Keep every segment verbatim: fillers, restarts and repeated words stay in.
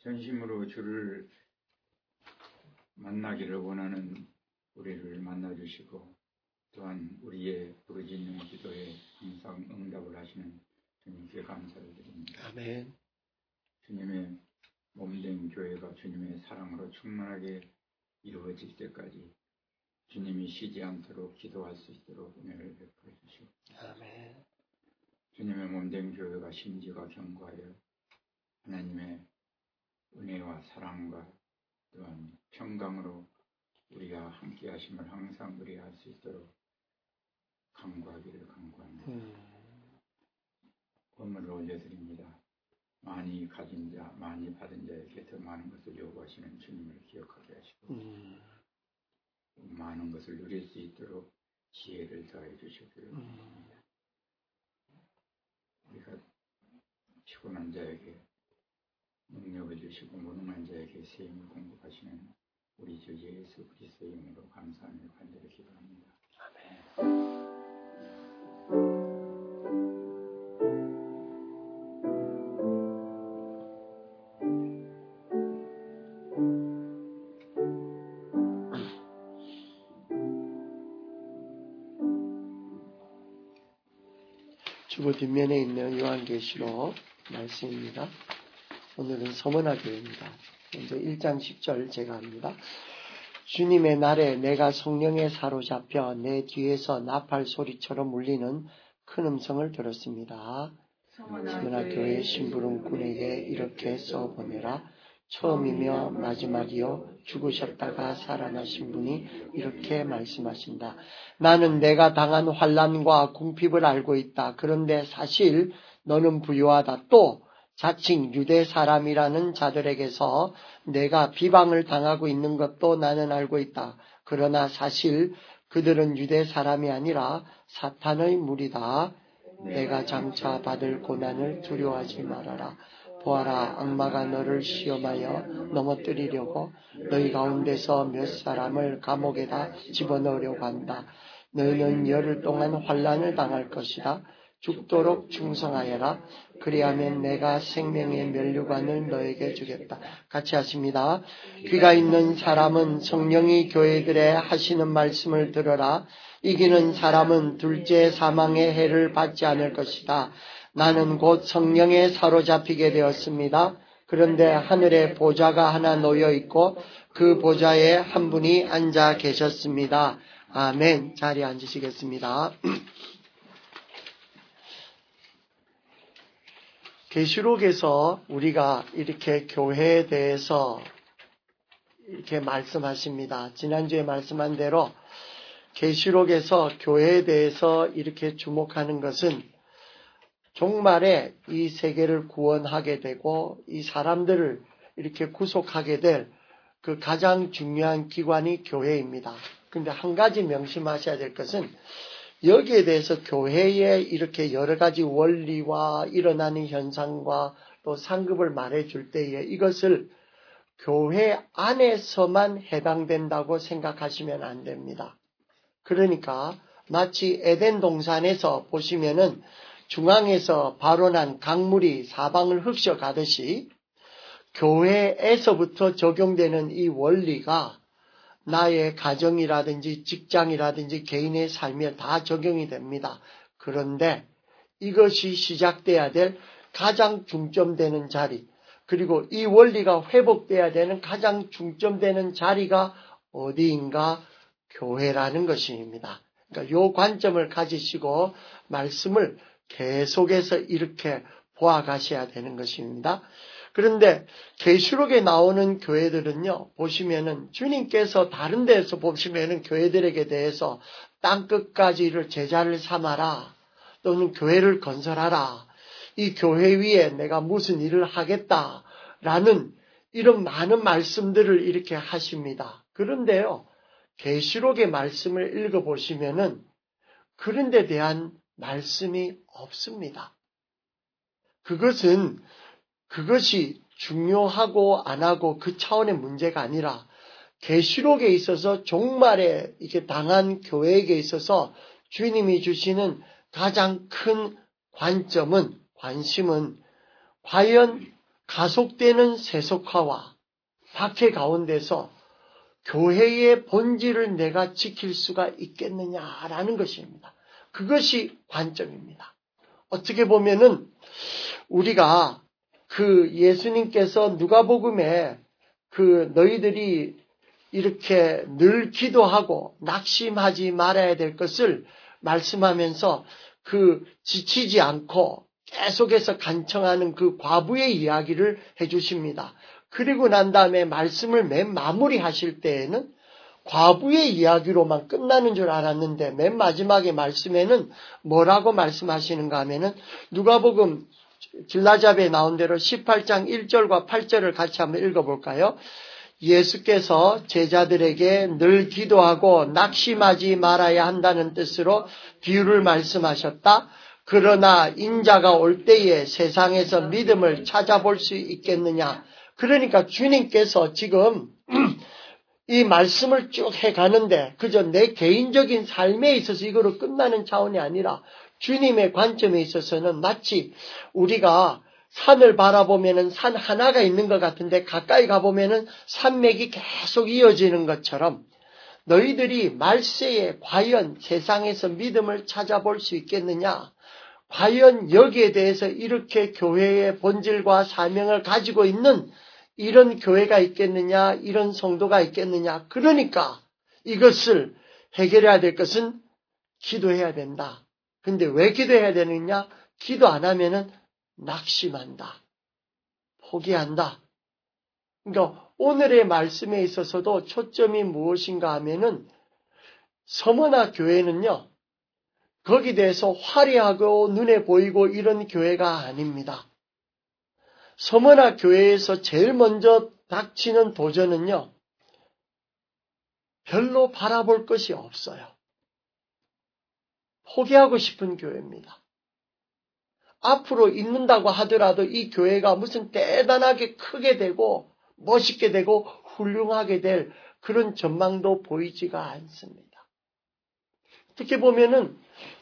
전심으로 주를 만나기를 원하는 우리를 만나주시고 또한 우리의 부르짖는 기도에 항상 응답을 하시는 주님께 감사를 드립니다. 아멘. 주님의 몸된 교회가 주님의 사랑으로 충만하게 이루어질 때까지 주님이 쉬지 않도록 기도할 수 있도록 은혜를 베풀어 주시고 아멘. 주님의 몸된 교회가 심지가 견고하여 하나님의 은혜와 사랑과 또한 평강으로 우리가 함께 하심을 항상 우리가 할 수 있도록 간구하기를 간구합니다. 음. 권물을 올려드립니다. 많이 가진 자, 많이 받은 자에게 더 많은 것을 요구하시는 주님을 기억하게 하시고 음. 많은 것을 누릴 수 있도록 지혜를 더해 주시기를 바랍니다. 음. 우리가 피곤한 자에게 능력을 주시고 무능한 자에게 새 힘을 공급하시는 우리 주 예수 그리스도의 이름으로 감사하며 간절히 기도합니다. 아멘. 주보 뒷면에 있는 요한계시록 말씀입니다. 오늘은 서문화 교회입니다. 먼저 일 장 십 절 제가 합니다. 주님의 날에 내가 성령에 사로잡혀 내 뒤에서 나팔 소리처럼 울리는 큰 음성을 들었습니다. 서문화 교회 심부름꾼에게 이렇게 써보내라. 처음이며 마지막이요 죽으셨다가 살아나신 분이 이렇게 말씀하신다. 나는 내가 당한 환난과 궁핍을 알고 있다. 그런데 사실 너는 부유하다. 또 자칭 유대 사람이라는 자들에게서 내가 비방을 당하고 있는 것도 나는 알고 있다. 그러나 사실 그들은 유대 사람이 아니라 사탄의 무리다. 내가 장차 받을 고난을 두려워하지 말아라. 보아라, 악마가 너를 시험하여 넘어뜨리려고 너희 가운데서 몇 사람을 감옥에다 집어넣으려고 한다. 너희는 열흘 동안 환난을 당할 것이다. 죽도록 충성하여라. 그리하면 내가 생명의 면류관을 너에게 주겠다. 같이 하십니다. 귀가 있는 사람은 성령이 교회들에 하시는 말씀을 들어라. 이기는 사람은 둘째 사망의 해를 받지 않을 것이다. 나는 곧 성령에 사로잡히게 되었습니다. 그런데 하늘에 보좌가 하나 놓여 있고 그 보좌에 한 분이 앉아 계셨습니다. 아멘. 자리에 앉으시겠습니다. 계시록에서 우리가 이렇게 교회에 대해서 이렇게 말씀하십니다. 지난주에 말씀한 대로 계시록에서 교회에 대해서 이렇게 주목하는 것은 종말에 이 세계를 구원하게 되고 이 사람들을 이렇게 구속하게 될 그 가장 중요한 기관이 교회입니다. 그런데 한 가지 명심하셔야 될 것은 여기에 대해서 교회에 이렇게 여러 가지 원리와 일어나는 현상과 또 상급을 말해줄 때에 이것을 교회 안에서만 해당된다고 생각하시면 안 됩니다. 그러니까 마치 에덴 동산에서 보시면은 중앙에서 발원한 강물이 사방을 흡수가듯이 교회에서부터 적용되는 이 원리가 나의 가정이라든지 직장이라든지 개인의 삶에 다 적용이 됩니다. 그런데 이것이 시작돼야 될 가장 중점되는 자리, 그리고 이 원리가 회복돼야 되는 가장 중점되는 자리가 어디인가? 교회라는 것입니다. 그러니까 이 관점을 가지시고 말씀을 계속해서 이렇게 보아가셔야 되는 것입니다. 그런데 계시록에 나오는 교회들은요, 보시면은 주님께서 다른 데에서 보시면은 교회들에게 대해서 땅끝까지를 제자를 삼아라, 또는 교회를 건설하라, 이 교회 위에 내가 무슨 일을 하겠다라는 이런 많은 말씀들을 이렇게 하십니다. 그런데요, 계시록의 말씀을 읽어보시면은 그런 데 대한 말씀이 없습니다. 그것은 그것이 중요하고 안 하고 그 차원의 문제가 아니라 계시록에 있어서 종말에 이렇게 당한 교회에게 있어서 주님이 주시는 가장 큰 관점은, 관심은 과연 가속되는 세속화와 박해 가운데서 교회의 본질을 내가 지킬 수가 있겠느냐라는 것입니다. 그것이 관점입니다. 어떻게 보면은 우리가 그 예수님께서 누가복음에 그 너희들이 이렇게 늘 기도하고 낙심하지 말아야 될 것을 말씀하면서 그 지치지 않고 계속해서 간청하는 그 과부의 이야기를 해주십니다. 그리고 난 다음에 말씀을 맨 마무리 하실 때에는 과부의 이야기로만 끝나는 줄 알았는데 맨 마지막에 말씀에는 뭐라고 말씀하시는가 하면은 누가복음 길라잡에 나온 대로 십팔 장 일 절과 팔 절을 같이 한번 읽어볼까요? 예수께서 제자들에게 늘 기도하고 낙심하지 말아야 한다는 뜻으로 비유를 말씀하셨다. 그러나 인자가 올 때에 세상에서 믿음을 찾아볼 수 있겠느냐. 그러니까 주님께서 지금 이 말씀을 쭉 해가는데 그저 내 개인적인 삶에 있어서 이거로 끝나는 차원이 아니라 주님의 관점에 있어서는 마치 우리가 산을 바라보면은 산 하나가 있는 것 같은데 가까이 가보면은 산맥이 계속 이어지는 것처럼 너희들이 말세에 과연 세상에서 믿음을 찾아볼 수 있겠느냐? 과연 여기에 대해서 이렇게 교회의 본질과 사명을 가지고 있는 이런 교회가 있겠느냐, 이런 성도가 있겠느냐. 그러니까 이것을 해결해야 될 것은 기도해야 된다. 근데 왜 기도해야 되느냐? 기도 안 하면은 낙심한다. 포기한다. 그러니까 오늘의 말씀에 있어서도 초점이 무엇인가 하면은 서머나 교회는요. 거기에 대해서 화려하고 눈에 보이고 이런 교회가 아닙니다. 서머나 교회에서 제일 먼저 닥치는 도전은요. 별로 바라볼 것이 없어요. 포기하고 싶은 교회입니다. 앞으로 있는다고 하더라도 이 교회가 무슨 대단하게 크게 되고 멋있게 되고 훌륭하게 될 그런 전망도 보이지가 않습니다. 어떻게 보면은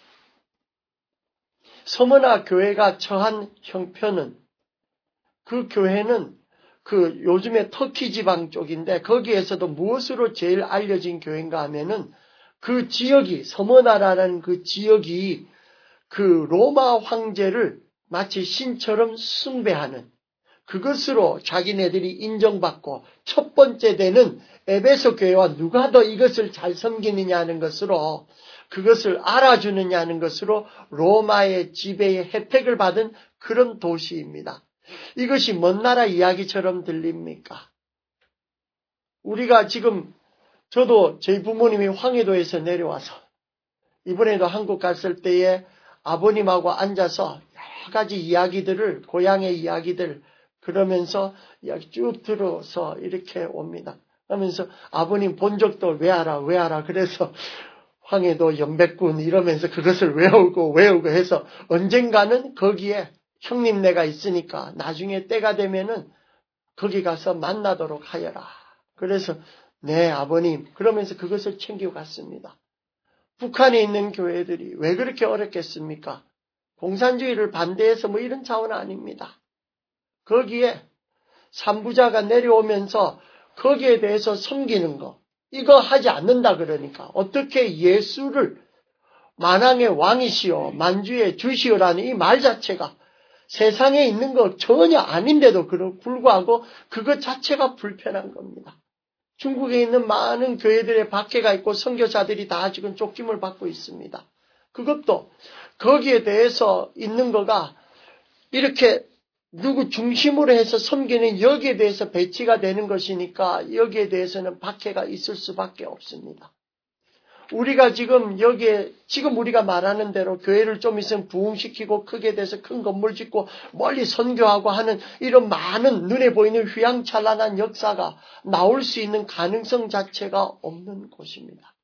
서머나 교회가 처한 형편은 그 교회는 그 요즘에 터키 지방 쪽인데 거기에서도 무엇으로 제일 알려진 교회인가 하면은 그 지역이 서머나라는 그 지역이 그 로마 황제를 마치 신처럼 숭배하는 그것으로 자기네들이 인정받고 첫 번째 되는 에베소 교회와 누가 더 이것을 잘 섬기느냐 하는 것으로 그것을 알아주느냐 하는 것으로 로마의 지배의 혜택을 받은 그런 도시입니다. 이것이 먼 나라 이야기처럼 들립니까? 우리가 지금 저도 저희 부모님이 황해도에서 내려와서 이번에도 한국 갔을 때에 아버님하고 앉아서 여러 가지 이야기들을 고향의 이야기들 그러면서 이야기 쭉 들어서 이렇게 옵니다. 하면서 아버님 본 적도 왜 알아 왜 알아 그래서 황해도 연백군 이러면서 그것을 외우고 외우고 해서 언젠가는 거기에 형님네가 있으니까 나중에 때가 되면은 거기 가서 만나도록 하여라. 그래서 네 아버님 그러면서 그것을 챙기고 갔습니다. 북한에 있는 교회들이 왜 그렇게 어렵겠습니까? 공산주의를 반대해서 뭐 이런 차원은 아닙니다. 거기에 삼부자가 내려오면서 거기에 대해서 섬기는 거 이거 하지 않는다 그러니까 어떻게 예수를 만왕의 왕이시오 만주의 주시오라는 이 말 자체가 세상에 있는 거 전혀 아닌데도 불구하고 그것 자체가 불편한 겁니다. 중국에 있는 많은 교회들의 박해가 있고 선교사들이 다 지금 쫓김을 받고 있습니다. 그것도 거기에 대해서 있는 거가 이렇게 누구 중심으로 해서 섬기는 여기에 대해서 배치가 되는 것이니까 여기에 대해서는 박해가 있을 수밖에 없습니다. 우리가 지금 여기에 지금 우리가 말하는 대로 교회를 좀 있으면 부흥시키고 크게 돼서 큰 건물 짓고 멀리 선교하고 하는 이런 많은 눈에 보이는 휘황찬란한 역사가 나올 수 있는 가능성 자체가 없는 곳입니다.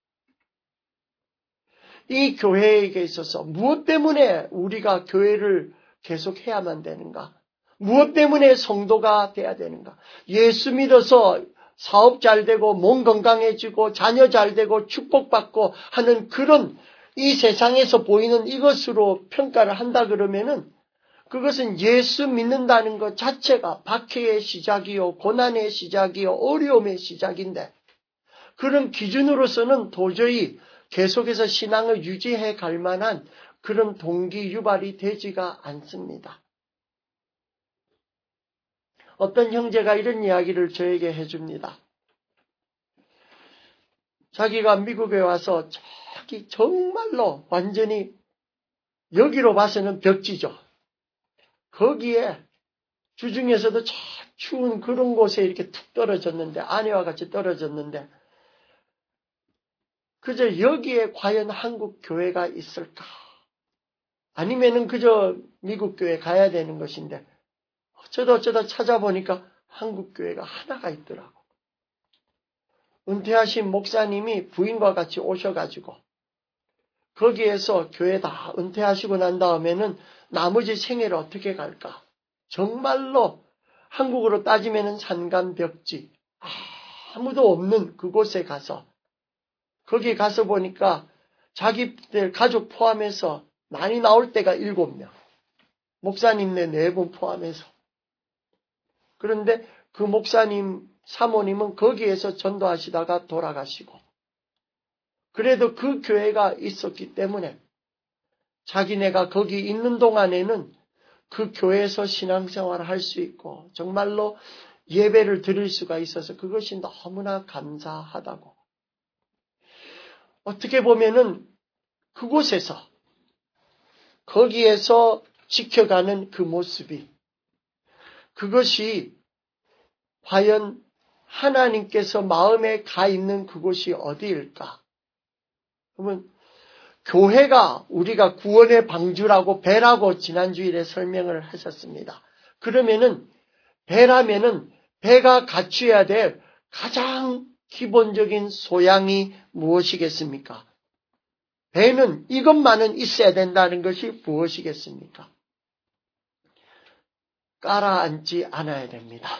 이 교회에게 있어서 무엇 때문에 우리가 교회를 계속해야만 되는가? 무엇 때문에 성도가 돼야 되는가? 예수 믿어서 사업 잘 되고 몸 건강해지고 자녀 잘 되고 축복받고 하는 그런 이 세상에서 보이는 이것으로 평가를 한다 그러면은 그것은 예수 믿는다는 것 자체가 박해의 시작이요, 고난의 시작이요, 어려움의 시작인데 그런 기준으로서는 도저히 계속해서 신앙을 유지해 갈 만한 그런 동기 유발이 되지가 않습니다. 어떤 형제가 이런 이야기를 저에게 해줍니다. 자기가 미국에 와서 저기 정말로 완전히 여기로 봐서는 벽지죠. 거기에 주중에서도 저 추운 그런 곳에 이렇게 툭 떨어졌는데 아내와 같이 떨어졌는데 그저 여기에 과연 한국 교회가 있을까? 아니면은 그저 미국 교회 가야 되는 것인데 어쩌다 어쩌다 찾아보니까 한국 교회가 하나가 있더라고. 은퇴하신 목사님이 부인과 같이 오셔가지고 거기에서 교회 다 은퇴하시고 난 다음에는 나머지 생애를 어떻게 갈까? 정말로 한국으로 따지면은 산간벽지 아무도 없는 그곳에 가서 거기 가서 보니까 자기들 가족 포함해서 많이 나올 때가 일곱 명. 목사님네 네 분 포함해서. 그런데 그 목사님 사모님은 거기에서 전도하시다가 돌아가시고 그래도 그 교회가 있었기 때문에 자기네가 거기 있는 동안에는 그 교회에서 신앙생활을 할 수 있고 정말로 예배를 드릴 수가 있어서 그것이 너무나 감사하다고. 어떻게 보면은 그곳에서 거기에서 지켜가는 그 모습이 그것이 과연 하나님께서 마음에 가 있는 그곳이 어디일까? 그러면 교회가 우리가 구원의 방주라고 배라고 지난주일에 설명을 하셨습니다. 그러면은 배라면은 배가 갖춰야 될 가장 기본적인 소양이 무엇이겠습니까? 배는 이것만은 있어야 된다는 것이 무엇이겠습니까? 깔아앉지 않아야 됩니다.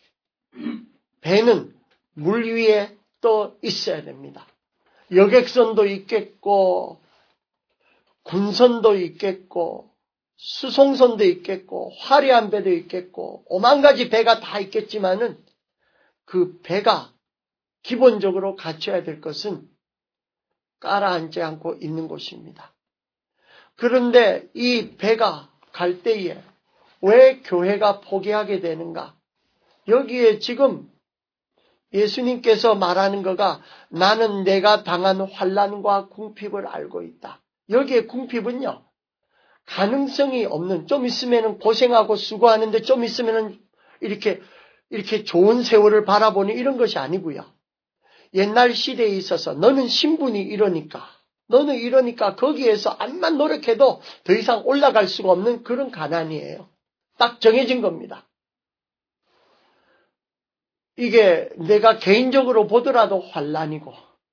배는 물 위에 또 있어야 됩니다. 여객선도 있겠고 군선도 있겠고 수송선도 있겠고 화려한 배도 있겠고 오만 가지 배가 다 있겠지만은 그 배가 기본적으로 갖춰야 될 것은 깔아앉지 않고 있는 곳입니다. 그런데 이 배가 갈 때에 왜 교회가 포기하게 되는가? 여기에 지금 예수님께서 말하는 거가 나는 내가 당한 환난과 궁핍을 알고 있다. 여기에 궁핍은요. 가능성이 없는 좀 있으면은 고생하고 수고하는데 좀 있으면은 이렇게 이렇게 좋은 세월을 바라보는 이런 것이 아니고요. 옛날 시대에 있어서 너는 신분이 이러니까 너는 이러니까 거기에서 암만 노력해도 더 이상 올라갈 수가 없는 그런 가난이에요. 딱 정해진 겁니다. 이게 내가 개인적으로 보더라도 환난이고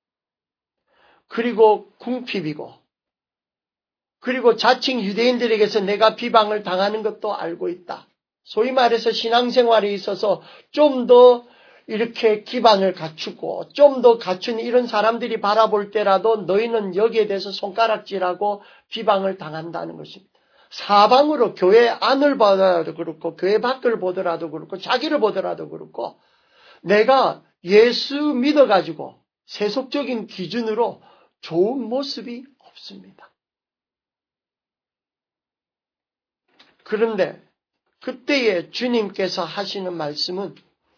그리고 궁핍이고 그리고 자칭 유대인들에게서 내가 비방을 당하는 것도 알고 있다. 소위 말해서 신앙생활에 있어서 좀 더 이렇게 기반을 갖추고 좀 더 갖춘 이런 사람들이 바라볼 때라도 너희는 여기에 대해서 손가락질하고 비방을 당한다는 것입니다. 사방으로 교회 안을 보더라도 그렇고 교회 밖을 보더라도 그렇고 자기를 보더라도 그렇고 내가 예수 믿어가지고 세속적인 기준으로 좋은 모습이 없습니다. 그런데 그때에 주님께서 하시는 말씀은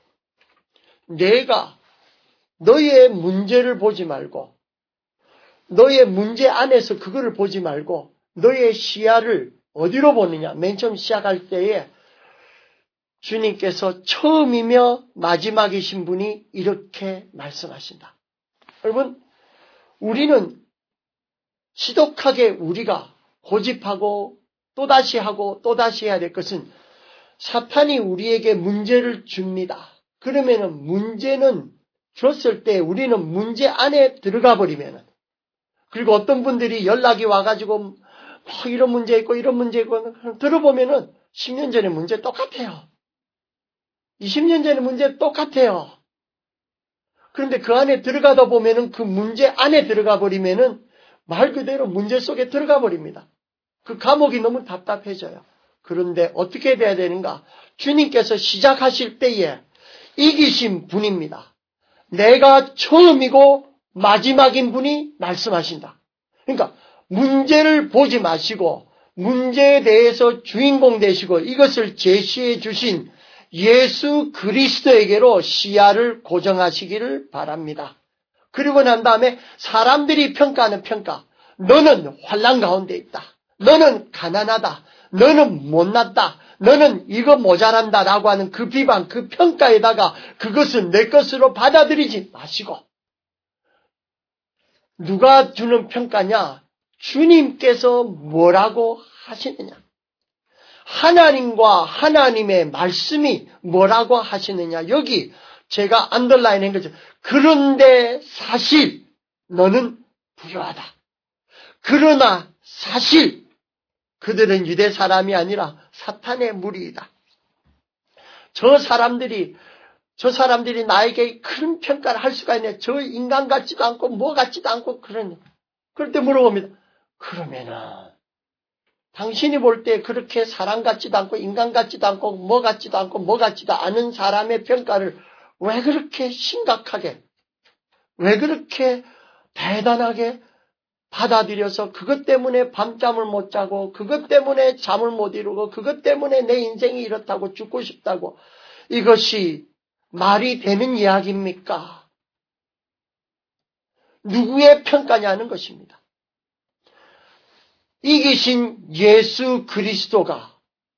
내가 너의 문제를 보지 말고 너의 문제 안에서 그거를 보지 말고 너의 시야를 어디로 보느냐. 맨 처음 시작할 때에 주님께서 처음이며 마지막이신 분이 이렇게 말씀하신다. 여러분 우리는 지독하게 우리가 고집하고 또다시 하고 또다시 해야 될 것은 사탄이 우리에게 문제를 줍니다. 그러면은 문제는 줬을 때 우리는 문제 안에 들어가 버리면은 그리고 어떤 분들이 연락이 와가지고 뭐 이런 문제 있고 이런 문제 있고 들어보면은 십 년 전의 문제 똑같아요. 이십 년 전의 문제 똑같아요. 그런데 그 안에 들어가다 보면은 그 문제 안에 들어가 버리면은 말 그대로 문제 속에 들어가 버립니다. 그 감옥이 너무 답답해져요. 그런데 어떻게 돼야 되는가? 주님께서 시작하실 때에 이기신 분입니다. 내가 처음이고 마지막인 분이 말씀하신다. 그러니까 문제를 보지 마시고 문제에 대해서 주인공 되시고 이것을 제시해 주신 예수 그리스도에게로 시야를 고정하시기를 바랍니다. 그리고 난 다음에 사람들이 평가하는 평가. 너는 환난 가운데 있다. 너는 가난하다. 너는 못났다. 너는 이거 모자란다 라고 하는 그 비방, 그 평가에다가 그것은 내 것으로 받아들이지 마시고 누가 주는 평가냐? 주님께서 뭐라고 하시느냐? 하나님과 하나님의 말씀이 뭐라고 하시느냐? 여기 제가 안더라인한 거죠. 그런데 사실 너는 부유하다. 그러나 사실 그들은 유대 사람이 아니라 사탄의 무리이다. 저 사람들이 저 사람들이 나에게 그런 평가를 할 수가 있네. 저 인간 같지도 않고 뭐 같지도 않고 그러네. 그럴 때 물어봅니다. 그러면은 당신이 볼 때 그렇게 사람 같지도 않고 인간 같지도 않고 뭐 같지도 않고 뭐 같지도 않은 사람의 평가를 왜 그렇게 심각하게 왜 그렇게 대단하게 받아들여서 그것 때문에 밤잠을 못 자고 그것 때문에 잠을 못 이루고 그것 때문에 내 인생이 이렇다고 죽고 싶다고 이것이 말이 되는 이야기입니까? 누구의 평가냐는 것입니다. 이기신 예수 그리스도가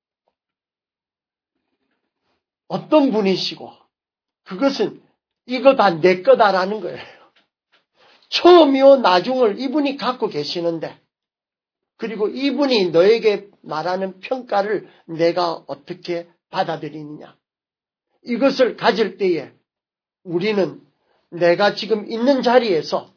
어떤 분이시고 그것은 이거 다 내 거다라는 거예요. 처음이요 나중을 이분이 갖고 계시는데 그리고 이분이 너에게 말하는 평가를 내가 어떻게 받아들이느냐. 이것을 가질 때에 우리는 내가 지금 있는 자리에서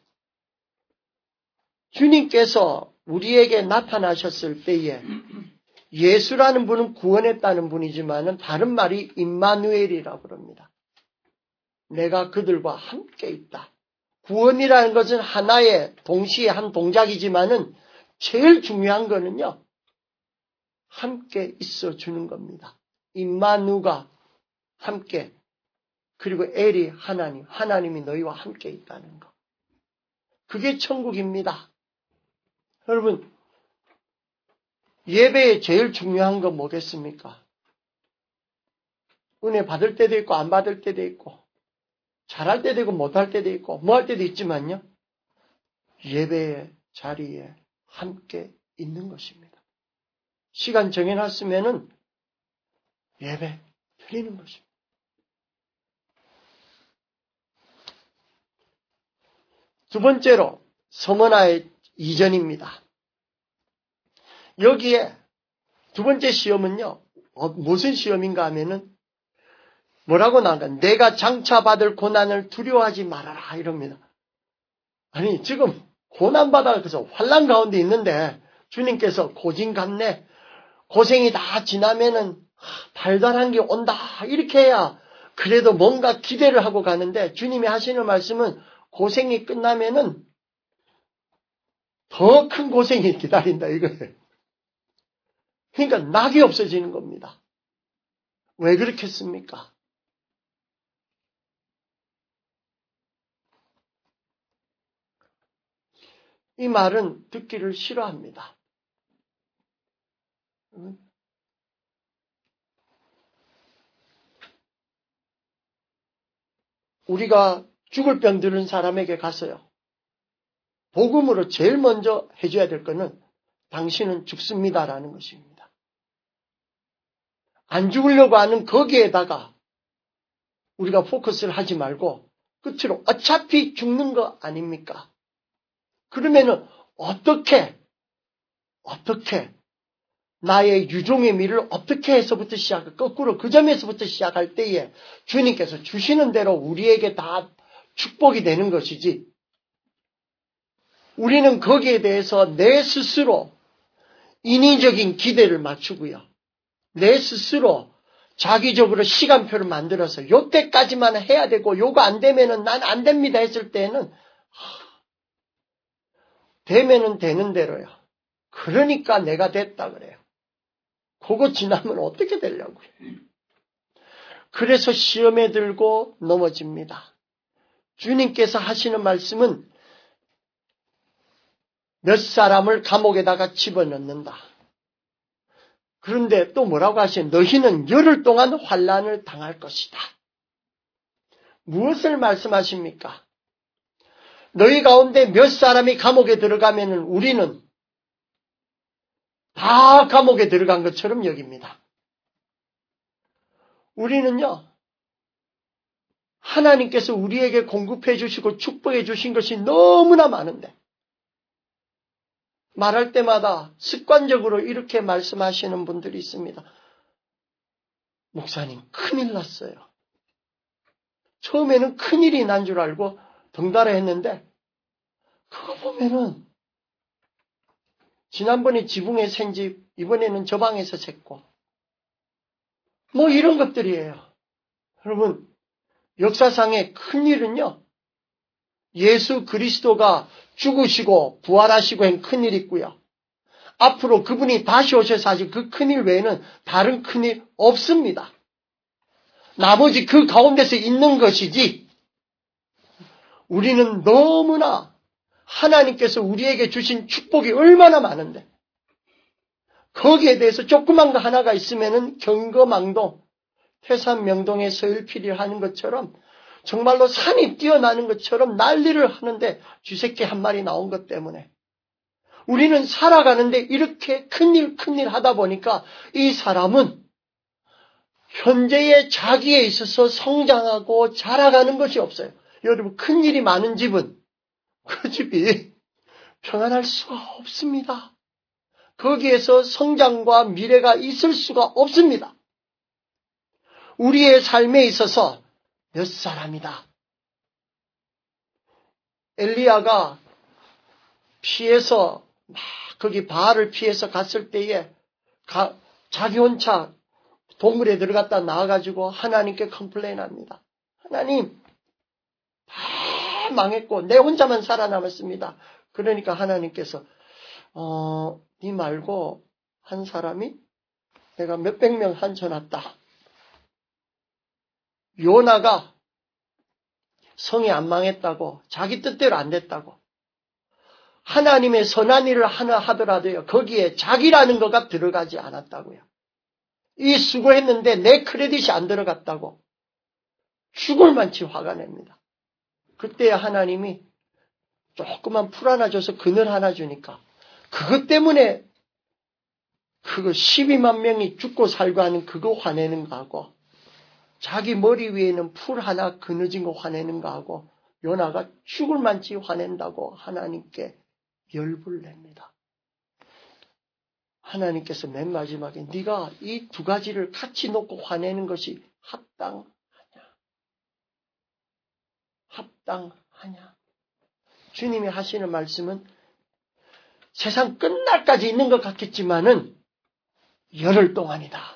주님께서 우리에게 나타나셨을 때에 예수라는 분은 구원했다는 분이지만 다른 말이 임마누엘이라고 그럽니다. 내가 그들과 함께 있다. 구원이라는 것은 하나의 동시에 한 동작이지만은 제일 중요한 거는요. 함께 있어 주는 겁니다. 임마누가 함께 그리고 엘이 하나님, 하나님이 너희와 함께 있다는 것. 그게 천국입니다. 여러분 예배에 제일 중요한 건 뭐겠습니까? 은혜 받을 때도 있고 안 받을 때도 있고 잘할 때도 있고 못할 때도 있고 뭐 할 때도 있지만요. 예배의 자리에 함께 있는 것입니다. 시간 정해놨으면은 예배 드리는 것입니다. 두 번째로 서머나의 이전입니다. 여기에 두 번째 시험은요. 어, 무슨 시험인가 하면은 뭐라고 나온가? 내가 장차 받을 고난을 두려워하지 말아라 이럽니다. 아니 지금 고난받아서 환난 가운데 있는데 주님께서 고진감래 고생이 다 지나면은 달달한 게 온다 이렇게 해야 그래도 뭔가 기대를 하고 가는데 주님이 하시는 말씀은 고생이 끝나면은 더 큰 고생이 기다린다 이거예요. 그러니까 낙이 없어지는 겁니다. 왜 그렇겠습니까? 이 말은 듣기를 싫어합니다. 우리가 죽을 병 들은 사람에게 가서요. 복음으로 제일 먼저 해줘야 될 것은 당신은 죽습니다라는 것입니다. 안 죽으려고 하는 거기에다가 우리가 포커스를 하지 말고 끝으로 어차피 죽는 거 아닙니까? 그러면은 어떻게 어떻게 나의 유종의 미를 어떻게 해서부터 시작, 거꾸로 그 점에서부터 시작할 때에 주님께서 주시는 대로 우리에게 다 축복이 되는 것이지 우리는 거기에 대해서 내 스스로 인위적인 기대를 맞추고요. 내 스스로 자기적으로 시간표를 만들어서 요때까지만 해야 되고 요거 안 되면은 난 안 됩니다 했을 때는 되면은 되는 대로요. 그러니까 내가 됐다 그래요. 그거 지나면 어떻게 되려고요? 그래서 시험에 들고 넘어집니다. 주님께서 하시는 말씀은 몇 사람을 감옥에다가 집어넣는다. 그런데 또 뭐라고 하시냐? 너희는 열흘 동안 환난을 당할 것이다. 무엇을 말씀하십니까? 너희 가운데 몇 사람이 감옥에 들어가면 우리는 다 감옥에 들어간 것처럼 여깁니다. 우리는요, 하나님께서 우리에게 공급해 주시고 축복해 주신 것이 너무나 많은데 말할 때마다 습관적으로 이렇게 말씀하시는 분들이 있습니다. 목사님, 큰일 났어요. 처음에는 큰일이 난 줄 알고 덩달아 했는데 그거 보면은 지난번에 지붕에 샌 집, 이번에는 저 방에서 샜고 뭐 이런 것들이에요. 여러분, 역사상의 큰일은요, 예수 그리스도가 죽으시고 부활하시고 한 큰일이 있고요. 앞으로 그분이 다시 오셔서 하실 그 큰일 외에는 다른 큰일 없습니다. 나머지 그 가운데서 있는 것이지 우리는 너무나 하나님께서 우리에게 주신 축복이 얼마나 많은데 거기에 대해서 조그만 거 하나가 있으면은 경거망동, 태산명동에 서일필이를 하는 것처럼 정말로 산이 뛰어나는 것처럼 난리를 하는데 쥐새끼 한 마리 나온 것 때문에 우리는 살아가는데 이렇게 큰일 큰일 하다 보니까 이 사람은 현재의 자기에 있어서 성장하고 자라가는 것이 없어요. 여러분, 큰일이 많은 집은 그 집이 평안할 수가 없습니다. 거기에서 성장과 미래가 있을 수가 없습니다. 우리의 삶에 있어서 몇 사람이다. 엘리야가 피해서 막 거기 바알을 피해서 갔을 때에 가, 자기 혼자 동굴에 들어갔다 나와가지고 하나님께 컴플레인합니다. 하나님, 다 망했고 내 혼자만 살아남았습니다. 그러니까 하나님께서 어, 네 말고 한 사람이 내가 몇백 명 한쳐놨다. 요나가 성이 안 망했다고, 자기 뜻대로 안 됐다고. 하나님의 선한 일을 하나 하더라도요, 거기에 자기라는 거가 들어가지 않았다고요. 이 수고했는데 내 크레딧이 안 들어갔다고. 죽을 만치 화가 냅니다. 그때야 하나님이 조그만 풀 하나 줘서 그늘 하나 주니까 그것 때문에 그거 십이만 명이 죽고 살고 하는 그거 화내는 거하고 자기 머리 위에는 풀 하나 그늘진 거 화내는 거하고 요나가 죽을 만치 화낸다고 하나님께 열불 냅니다. 하나님께서 맨 마지막에 네가 이 두 가지를 같이 놓고 화내는 것이 합당하냐? 합당하냐? 주님이 하시는 말씀은 세상 끝날까지 있는 것 같겠지만은 열흘 동안이다.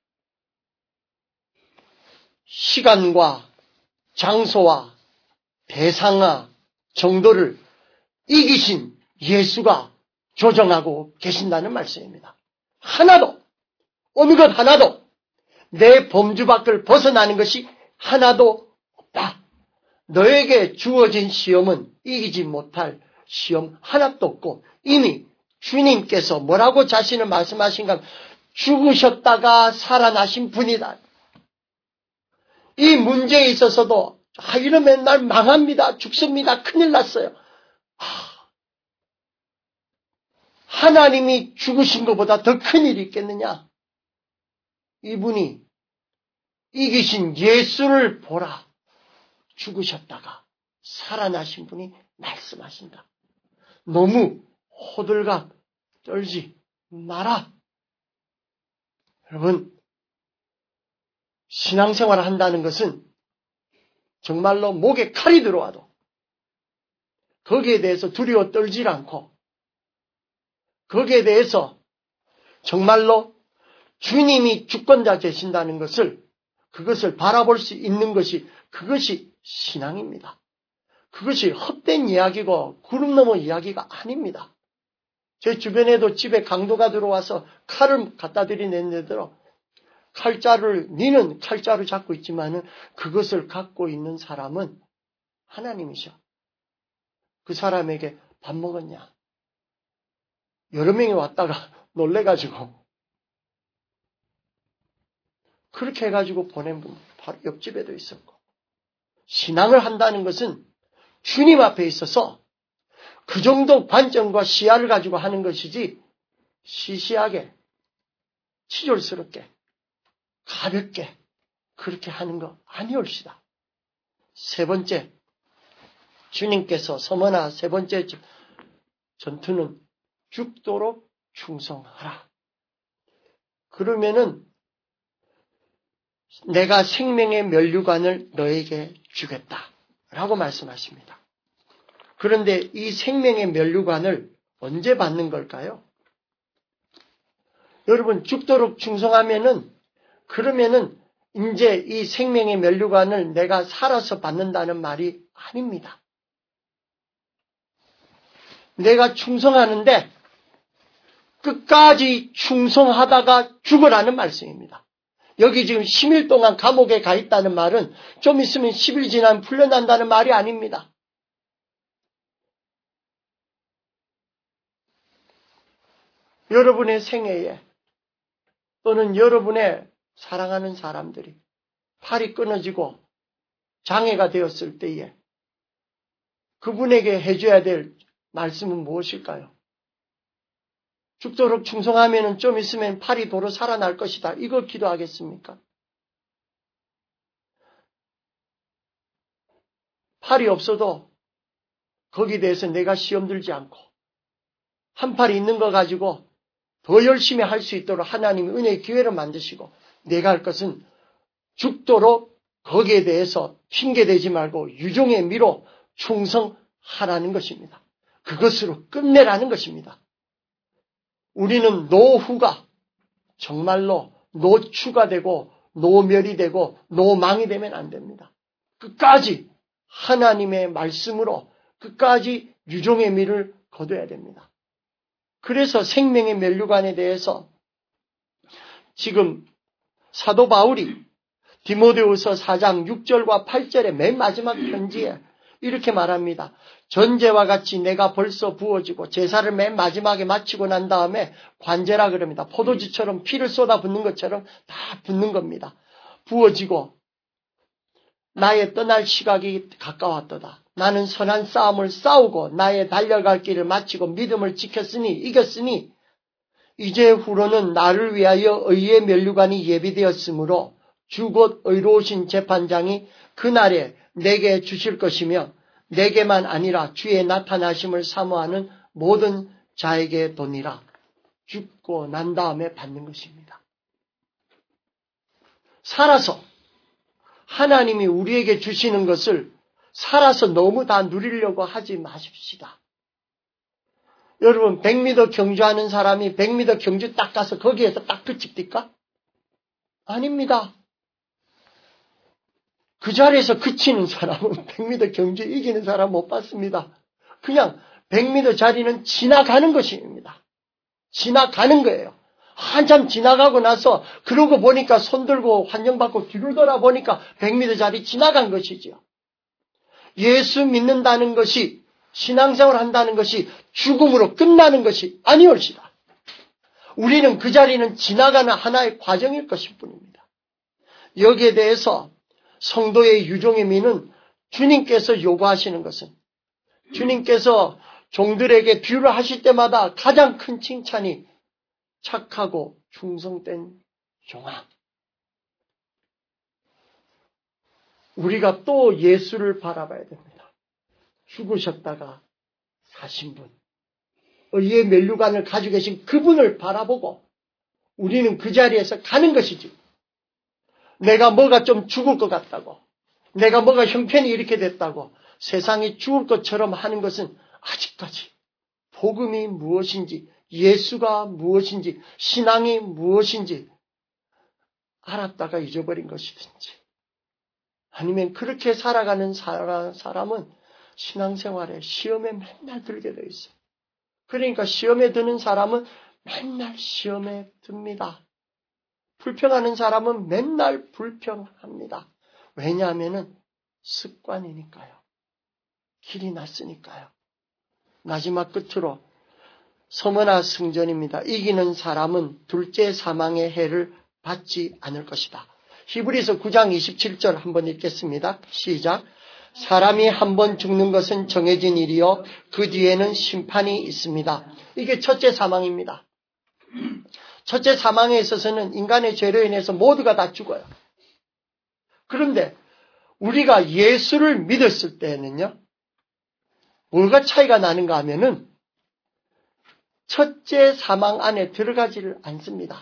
시간과 장소와 대상과 정도를 이기신 예수가 조정하고 계신다는 말씀입니다. 하나도, 어느 것 하나도 내 범주 밖을 벗어나는 것이 하나도 없다. 너에게 주어진 시험은 이기지 못할 시험 하나도 없고 이미 주님께서 뭐라고 자신을 말씀하신가? 죽으셨다가 살아나신 분이다. 이 문제에 있어서도 아, 이러면 날 망합니다. 죽습니다. 큰일 났어요. 아, 하나님이 죽으신 것보다 더 큰일이 있겠느냐? 이분이 이기신 예수를 보라. 죽으셨다가 살아나신 분이 말씀하신다. 너무 호들갑 떨지 마라. 여러분, 신앙생활을 한다는 것은 정말로 목에 칼이 들어와도 거기에 대해서 두려워 떨지 않고 거기에 대해서 정말로 주님이 주권자 되신다는 것을 그것을 바라볼 수 있는 것이 그것이 신앙입니다. 그것이 헛된 이야기고 구름 넘어 이야기가 아닙니다. 제 주변에도 집에 강도가 들어와서 칼을 갖다 드리는데도 칼자루를, 니는 칼자루 잡고 있지만은 그것을 갖고 있는 사람은 하나님이셔. 그 사람에게 밥 먹었냐? 여러 명이 왔다가 놀래가지고 그렇게 해가지고 보낸 분 바로 옆집에도 있었고, 신앙을 한다는 것은 주님 앞에 있어서 그 정도 관점과 시야를 가지고 하는 것이지 시시하게 치졸스럽게 가볍게 그렇게 하는 거 아니올시다. 세 번째, 주님께서 서머나 세 번째 전투는 죽도록 충성하라. 그러면은 내가 생명의 면류관을 너에게 주겠다라고 말씀하십니다. 그런데 이 생명의 면류관을 언제 받는 걸까요? 여러분, 죽도록 충성하면은, 그러면은 이제 이 생명의 면류관을 내가 살아서 받는다는 말이 아닙니다. 내가 충성하는데 끝까지 충성하다가 죽으라는 말씀입니다. 여기 지금 십 일 동안 감옥에 가 있다는 말은 좀 있으면 십 일 지나면 풀려난다는 말이 아닙니다. 여러분의 생애에 또는 여러분의 사랑하는 사람들이 팔이 끊어지고 장애가 되었을 때에 그분에게 해줘야 될 말씀은 무엇일까요? 죽도록 충성하면 좀 있으면 팔이 도로 살아날 것이다. 이거 기도하겠습니까? 팔이 없어도 거기에 대해서 내가 시험 들지 않고 한 팔이 있는 거 가지고 더 열심히 할 수 있도록 하나님이 은혜의 기회를 만드시고, 내가 할 것은 죽도록 거기에 대해서 핑계대지 말고 유종의 미로 충성하라는 것입니다. 그것으로 끝내라는 것입니다. 우리는 노후가 정말로 노추가 되고 노멸이 되고 노망이 되면 안 됩니다. 끝까지 하나님의 말씀으로 끝까지 유종의 미를 거둬야 됩니다. 그래서 생명의 면류관에 대해서 지금 사도 바울이 디모데후서 사 장 육 절과 팔 절의 맨 마지막 편지에 이렇게 말합니다. 전제와 같이 내가 벌써 부어지고 제사를 맨 마지막에 마치고 난 다음에 관제라 그럽니다. 포도주처럼 피를 쏟아 붓는 것처럼 다 붓는 겁니다. 부어지고 나의 떠날 시각이 가까웠도다. 나는 선한 싸움을 싸우고 나의 달려갈 길을 마치고 믿음을 지켰으니 이겼으니 이제 후로는 나를 위하여 의의 면류관이 예비되었으므로 주 곧 의로우신 재판장이 그날에 내게 주실 것이며 내게만 아니라 주의 나타나심을 사모하는 모든 자에게 도니라. 죽고 난 다음에 받는 것입니다. 살아서 하나님이 우리에게 주시는 것을 살아서 너무 다 누리려고 하지 마십시다. 여러분, 백 미터 경주하는 사람이 백 미터 경주 딱 가서 거기에서 딱 그칩니까? 아닙니다. 그 자리에서 그치는 사람은 백 미터 경주 이기는 사람 못 봤습니다. 그냥 백 미터 자리는 지나가는 것입니다. 지나가는 거예요. 한참 지나가고 나서 그러고 보니까 손들고 환영받고 뒤를 돌아보니까 백 미터 자리 지나간 것이지요. 예수 믿는다는 것이, 신앙생활 한다는 것이 죽음으로 끝나는 것이 아니올시다. 우리는 그 자리는 지나가는 하나의 과정일 것일 뿐입니다. 여기에 대해서 성도의 유종의 미는 주님께서 요구하시는 것은, 주님께서 종들에게 비유를 하실 때마다 가장 큰 칭찬이 착하고 충성된 종아. 우리가 또 예수를 바라봐야 됩니다. 죽으셨다가 사신 분, 의의 면류관을 가지고 계신 그분을 바라보고 우리는 그 자리에서 가는 것이지, 내가 뭐가 좀 죽을 것 같다고, 내가 뭐가 형편이 이렇게 됐다고 세상이 죽을 것처럼 하는 것은 아직까지 복음이 무엇인지, 예수가 무엇인지, 신앙이 무엇인지 알았다가 잊어버린 것이든지, 아니면 그렇게 살아가는 사람은 신앙생활에 시험에 맨날 들게 되어 있어요. 그러니까 시험에 드는 사람은 맨날 시험에 듭니다. 불평하는 사람은 맨날 불평합니다. 왜냐하면 습관이니까요. 길이 났으니까요. 마지막 끝으로 서머나 승전입니다. 이기는 사람은 둘째 사망의 해를 받지 않을 것이다. 히브리서 구 장 이십칠 절 한번 읽겠습니다. 시작. 사람이 한 번 죽는 것은 정해진 일이요 그 뒤에는 심판이 있습니다. 이게 첫째 사망입니다. 첫째 사망에 있어서는 인간의 죄로 인해서 모두가 다 죽어요. 그런데 우리가 예수를 믿었을 때는요, 뭐가 차이가 나는가 하면은 첫째 사망 안에 들어가지를 않습니다.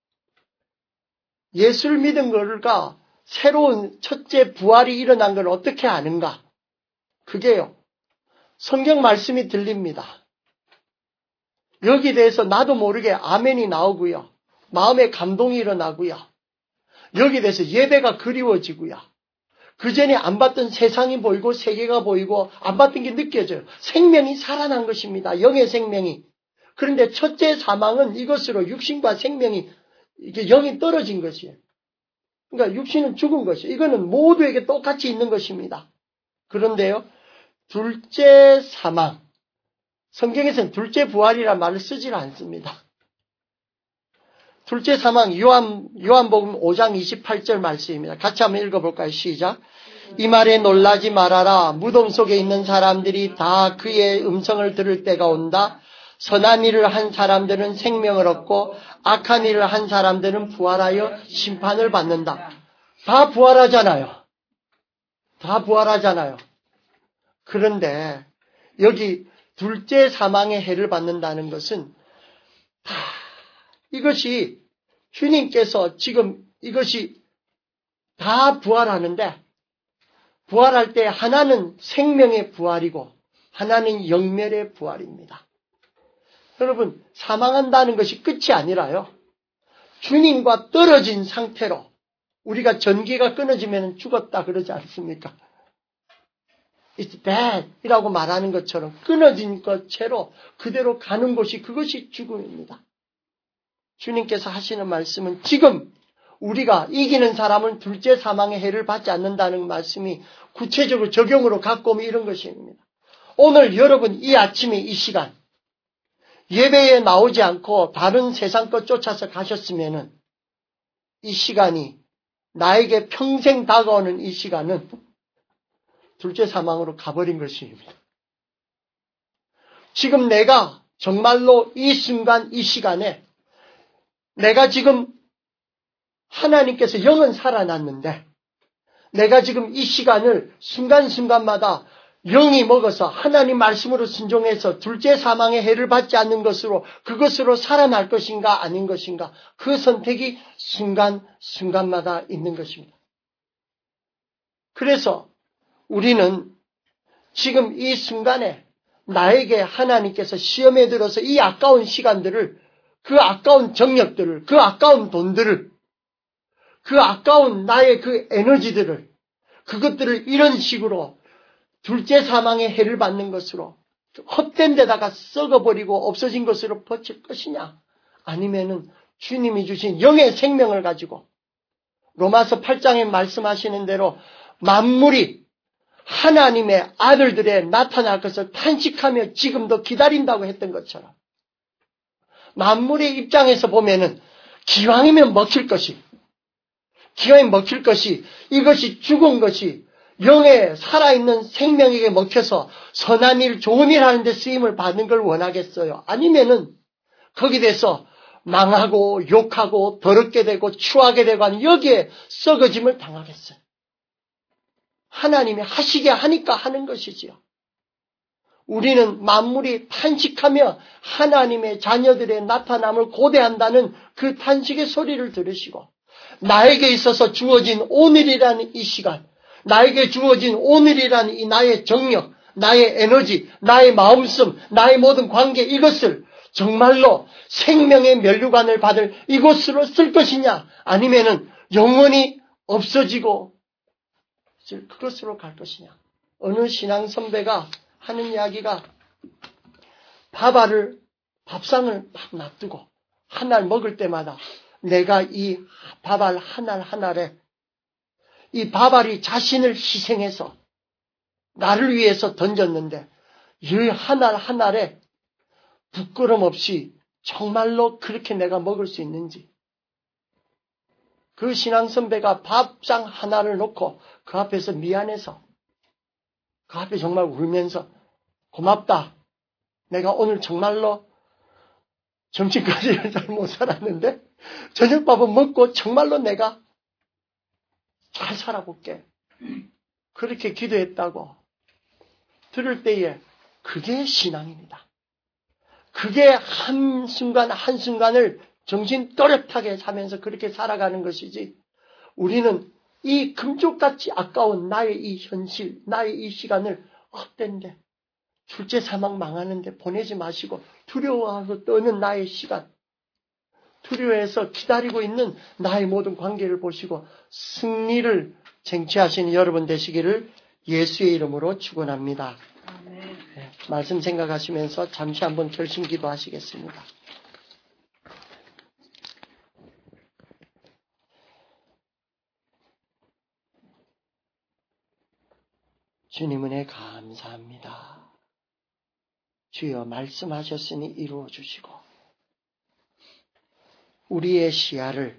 예수를 믿은 거가 새로운 첫째 부활이 일어난 걸 어떻게 아는가? 그게요, 성경 말씀이 들립니다. 여기에 대해서 나도 모르게 아멘이 나오고요. 마음에 감동이 일어나고요. 여기에 대해서 예배가 그리워지고요. 그전에 안 봤던 세상이 보이고 세계가 보이고 안 봤던 게 느껴져요. 생명이 살아난 것입니다. 영의 생명이. 그런데 첫째 사망은 이것으로 육신과 생명이 이게 영이 떨어진 것이에요. 그러니까 육신은 죽은 것이에요. 이거는 모두에게 똑같이 있는 것입니다. 그런데요, 둘째 사망. 성경에서는 둘째 부활이라는 말을 쓰질 않습니다. 둘째 사망, 요한, 요한복음 오 장 이십팔 절 말씀입니다. 같이 한번 읽어볼까요? 시작. 이 말에 놀라지 말아라. 무덤 속에 있는 사람들이 다 그의 음성을 들을 때가 온다. 선한 일을 한 사람들은 생명을 얻고 악한 일을 한 사람들은 부활하여 심판을 받는다. 다 부활하잖아요. 다 부활하잖아요. 그런데 여기 둘째 사망의 해를 받는다는 것은 다 이것이 주님께서 지금 이것이 다 부활하는데 부활할 때 하나는 생명의 부활이고 하나는 영멸의 부활입니다. 여러분, 사망한다는 것이 끝이 아니라요, 주님과 떨어진 상태로 우리가 전기가 끊어지면 죽었다 그러지 않습니까? It's dead 이라고 말하는 것처럼 끊어진 것 채로 그대로 가는 곳이 그것이 죽음입니다. 주님께서 하시는 말씀은 지금 우리가 이기는 사람은 둘째 사망의 해를 받지 않는다는 말씀이 구체적으로 적용으로 갖고 오면 이런 것입니다. 오늘 여러분 이 아침에 이 시간 예배에 나오지 않고 다른 세상 것 쫓아서 가셨으면은 이 시간이 나에게 평생 다가오는 이 시간은 둘째 사망으로 가버린 것입니다. 지금 내가 정말로 이 순간 이 시간에 내가 지금 하나님께서 영은 살아났는데 내가 지금 이 시간을 순간순간마다 영이 먹어서 하나님 말씀으로 순종해서 둘째 사망의 해를 받지 않는 것으로 그것으로 살아날 것인가 아닌 것인가, 그 선택이 순간순간마다 있는 것입니다. 그래서 우리는 지금 이 순간에 나에게 하나님께서 시험에 들어서 이 아까운 시간들을, 그 아까운 정력들을, 그 아까운 돈들을, 그 아까운 나의 그 에너지들을, 그것들을 이런 식으로 둘째 사망의 해를 받는 것으로 헛된 데다가 썩어버리고 없어진 것으로 버틸 것이냐, 아니면은 주님이 주신 영의 생명을 가지고 로마서 팔 장에 말씀하시는 대로 만물이 하나님의 아들들에 나타날 것을 탄식하며 지금도 기다린다고 했던 것처럼 만물의 입장에서 보면은 기왕이면 먹힐 것이, 기왕이면 먹힐 것이, 이것이 죽은 것이 영의 살아있는 생명에게 먹혀서 선한 일, 좋은 일 하는데 쓰임을 받는 걸 원하겠어요? 아니면은 거기에 대해서 망하고 욕하고 더럽게 되고 추하게 되고 하는 여기에 썩어짐을 당하겠어요? 하나님이 하시게 하니까 하는 것이지요. 우리는 만물이 탄식하며 하나님의 자녀들의 나타남을 고대한다는 그 탄식의 소리를 들으시고, 나에게 있어서 주어진 오늘이라는 이 시간, 나에게 주어진 오늘이라는 이 나의 정력, 나의 에너지, 나의 마음씀, 나의 모든 관계, 이것을 정말로 생명의 면류관을 받을 이곳으로 쓸 것이냐, 아니면은 영원히 없어지고 그것으로 갈 것이냐. 어느 신앙 선배가 하는 이야기가, 밥알을, 밥상을 막 놔두고 한 알 먹을 때마다 내가 이 밥알 한 알 한 알에 이 밥알이 자신을 희생해서 나를 위해서 던졌는데 이 한 알 한 알에 부끄럼 없이 정말로 그렇게 내가 먹을 수 있는지, 그 신앙 선배가 밥상 하나를 놓고 그 앞에서 미안해서 그 앞에 정말 울면서 고맙다. 내가 오늘 정말로 점심까지는 잘 못 살았는데 저녁밥은 먹고 정말로 내가 잘 살아볼게. 그렇게 기도했다고 들을 때에 그게 신앙입니다. 그게 한순간 한순간을 정신 또렷하게 하면서 그렇게 살아가는 것이지, 우리는 이 금쪽같이 아까운 나의 이 현실, 나의 이 시간을 헛된데 둘째 사망 망하는데 보내지 마시고 두려워하고 떠는 나의 시간, 두려워해서 기다리고 있는 나의 모든 관계를 보시고 승리를 쟁취하시는 여러분 되시기를 예수의 이름으로 축원합니다. 네, 말씀 생각하시면서 잠시 한번 결심 기도하시겠습니다. 주님 은혜 감사합니다. 주여 말씀하셨으니 이루어 주시고 우리의 시야를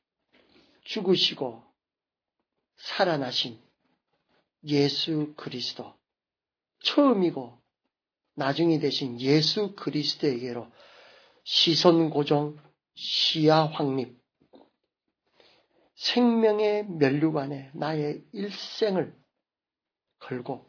죽으시고 살아나신 예수 그리스도, 처음이고 나중이 되신 예수 그리스도에게로 시선 고정, 시야 확립, 생명의 면류관에 나의 일생을 걸고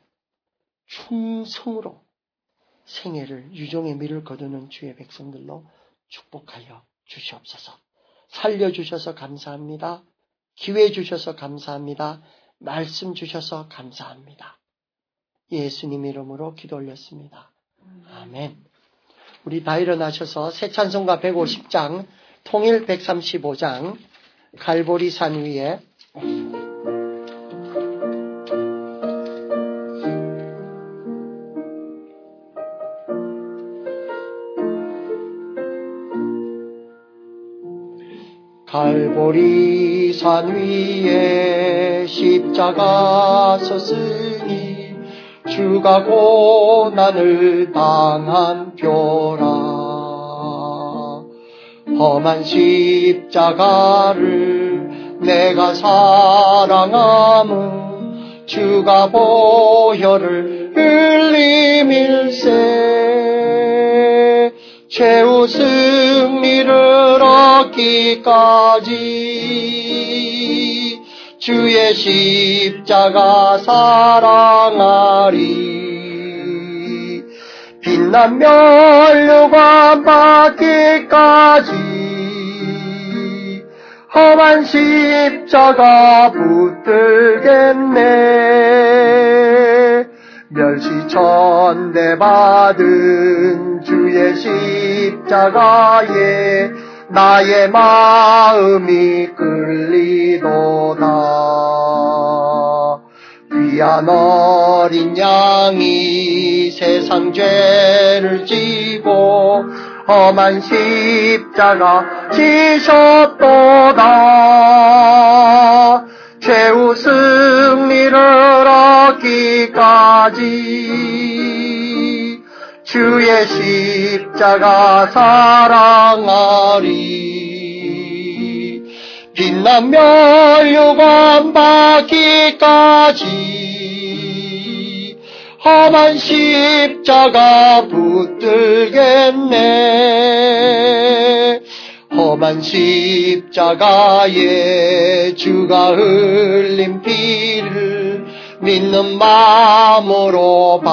충성으로 생애를 유종의 미를 거두는 주의 백성들로 축복하여 주시옵소서. 살려주셔서 감사합니다. 기회 주셔서 감사합니다. 말씀 주셔서 감사합니다. 예수님 이름으로 기도 올렸습니다. 아멘. 우리 다 일어나셔서 새 찬송가 백오십 장, 통일 백삼십오 장, 갈보리 산 위에 갈보리 산 위에 십자가 섰으니 주가 고난을 당한 표라. 험한 십자가를 내가 사랑함은 주가 보혈을 흘림일세. 최후 승리를 얻기까지 주의 십자가 사랑하리. 빛난 면류관 받기까지 험한 십자가 붙들겠네. 멸시천대 받은 주의 십자가에 나의 마음이 끌리도다. 귀한 어린 양이 세상 죄를 지고 험한 십자가 지셨도다. 최후 승리를 얻기까지 주의 십자가 사랑하리. 빛난 면류관 받기까지 험한 십자가 붙들겠네. 험한 십자가에 주가 흘린 피를 믿는 마음으로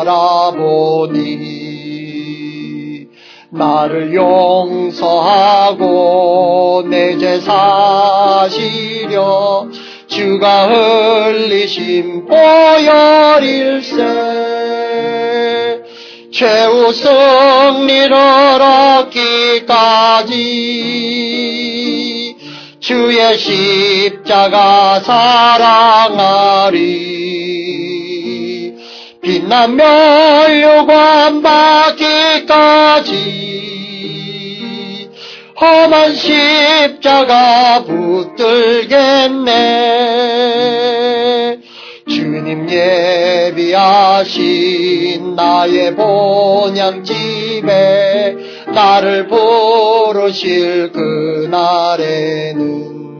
바라보니 나를 용서하고 내 죄 사시려 주가 흘리신 보혈일세. 최후 승리를 얻기까지 주의 십자가 사랑하리. 빛나며 요관 받기까지 험한 십자가 붙들겠네. 주님 예비하신 나의 본향집에 나를 부르실 그날에는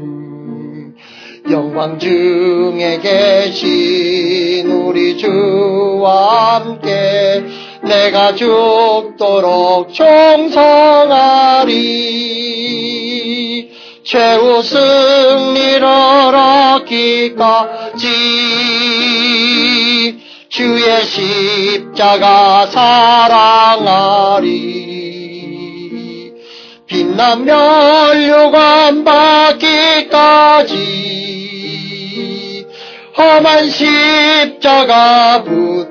영광 중에 계신 우리 주와 함께 내가 죽도록 충성하리. 최후 승리를 얻기까지 주의 십자가 사랑하리. 빛나며 멸류관 받기까지 험한 십자가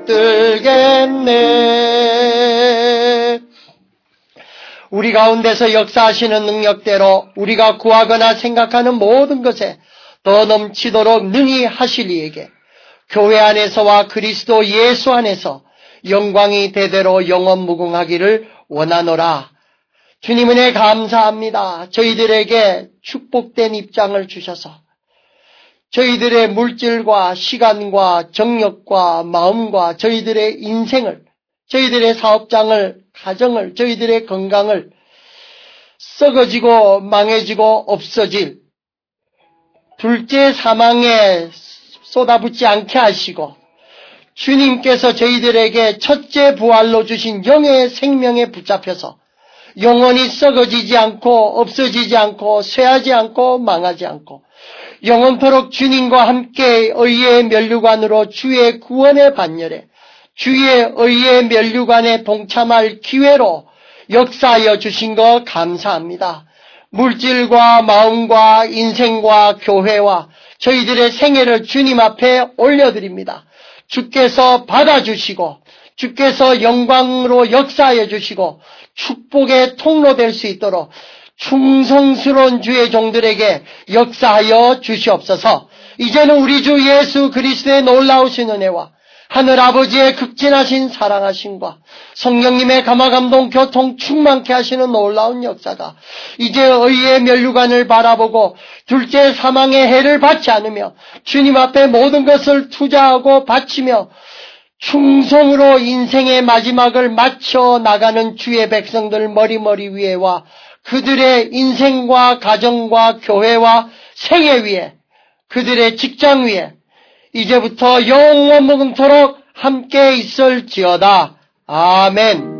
붙들겠네. 우리 가운데서 역사하시는 능력대로 우리가 구하거나 생각하는 모든 것에 더 넘치도록 능히 하실 이에게 교회 안에서와 그리스도 예수 안에서 영광이 대대로 영원 무궁하기를 원하노라. 주님 은혜 감사합니다. 저희들에게 축복된 입장을 주셔서 저희들의 물질과 시간과 정력과 마음과 저희들의 인생을, 저희들의 사업장을, 가정을, 저희들의 건강을 썩어지고 망해지고 없어질 둘째 사망에 쏟아붓지 않게 하시고 주님께서 저희들에게 첫째 부활로 주신 영의 생명에 붙잡혀서 영원히 썩어지지 않고 없어지지 않고 쇠하지 않고 망하지 않고 영원토록 주님과 함께 의의 면류관으로 주의 구원의 반열에 주의 의의 면류관에 동참할 기회로 역사하여 주신 것 감사합니다. 물질과 마음과 인생과 교회와 저희들의 생애를 주님 앞에 올려드립니다. 주께서 받아주시고 주께서 영광으로 역사하여 주시고 축복의 통로 될 수 있도록 충성스러운 주의 종들에게 역사하여 주시옵소서. 이제는 우리 주 예수 그리스도의 놀라우신 은혜와 하늘 아버지의 극진하신 사랑하심과 성령님의 감화감동 교통 충만케 하시는 놀라운 역사가 이제 의의 면류관을 바라보고 둘째 사망의 해를 받지 않으며 주님 앞에 모든 것을 투자하고 바치며 충성으로 인생의 마지막을 마쳐 나가는 주의 백성들 머리머리 위에와 그들의 인생과 가정과 교회와 생애 위에 그들의 직장 위에 이제부터 영원 무궁토록 함께 있을지어다. 아멘.